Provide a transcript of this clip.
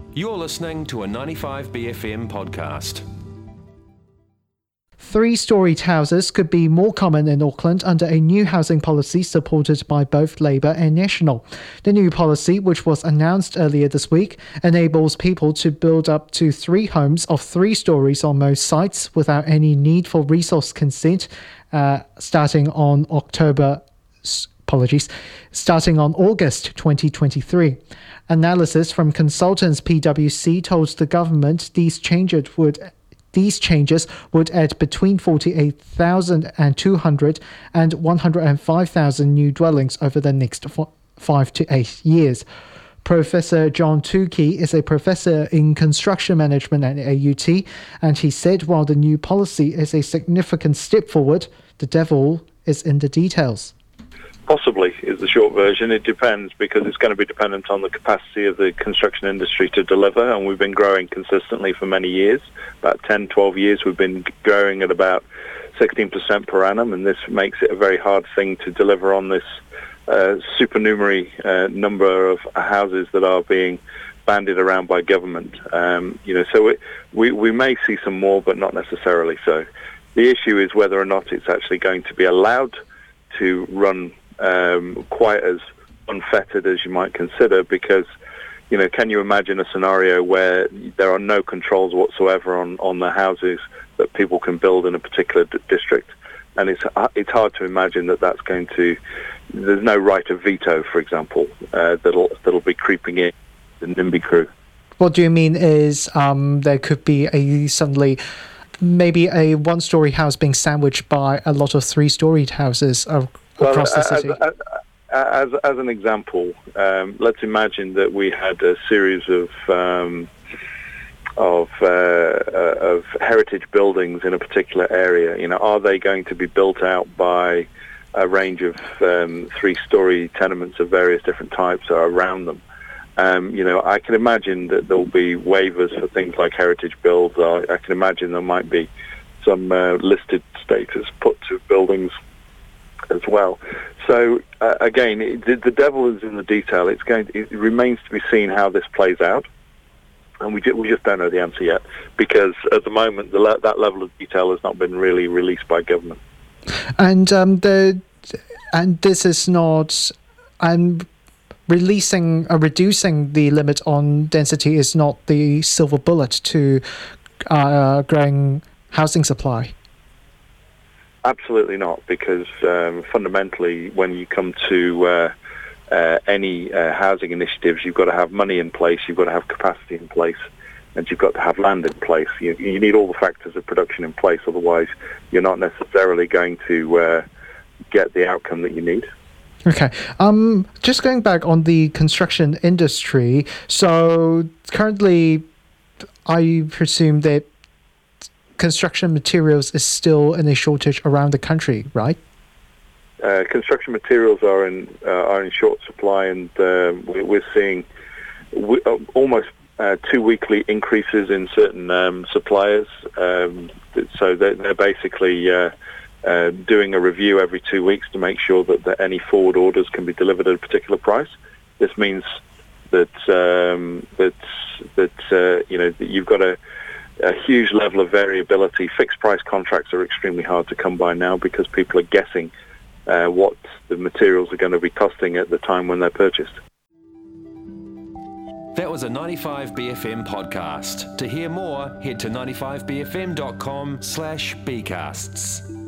You're listening to a 95BFM podcast. Three-storied houses could be more common in Auckland under a new housing policy supported by both Labour and National. The new policy, which was announced earlier this week, enables people to build up to 3 homes of 3 stories on most sites without any need for resource consent, starting on August 2023. Analysis from consultants PwC told the government these changes would add between 48,200 and 105,000 new dwellings over the next 5 to 8 years. Professor John Tukey is a professor in construction management at AUT, and he said while the new policy is a significant step forward, the devil is in the details. Possibly is the short version. It depends, because it's going to be dependent on the capacity of the construction industry to deliver, and we've been growing consistently for many years. About 10, 12 years we've been growing at about 16% per annum, and this makes it a very hard thing to deliver on this supernumerary number of houses that are being bandied around by government. So we may see some more, but not necessarily so. The issue is whether or not it's actually going to be allowed to run quite as unfettered as you might consider, because, can you imagine a scenario where there are no controls whatsoever on the houses that people can build in a particular district? And it's hard to imagine that's going to. There's no right of veto, for example, that'll be creeping in the NIMBY crew. What do you mean is there could be maybe a 1-story house being sandwiched by a lot of 3-storied houses across the city? As an example, let's imagine that we had a series of heritage buildings in a particular area. Are they going to be built out by a range of 3-story tenements of various different types around them? I can imagine that there will be waivers for things like heritage builds. I can imagine there might be some listed status put to buildings as well. So again, the devil is in the detail. It remains to be seen how this plays out, and we just don't know the answer yet, because at the moment that level of detail has not been really released by government. And this is not. Reducing the limit on density is not the silver bullet to growing housing supply. Absolutely not, because fundamentally, when you come to any housing initiatives, you've got to have money in place, you've got to have capacity in place, and you've got to have land in place. You need all the factors of production in place, otherwise you're not necessarily going to get the outcome that you need. Okay. Just going back on the construction industry, so currently I presume that construction materials is still in a shortage around the country, right? Construction materials are in short supply, and we're seeing almost 2 weekly increases in certain suppliers. So they're basically doing a review every 2 weeks to make sure that any forward orders can be delivered at a particular price. This means that you've got a huge level of variability. Fixed price contracts are extremely hard to come by now, because people are guessing what the materials are going to be costing at the time when they're purchased. That was a 95BFM podcast. To hear more, head to 95bfm.com/bcasts.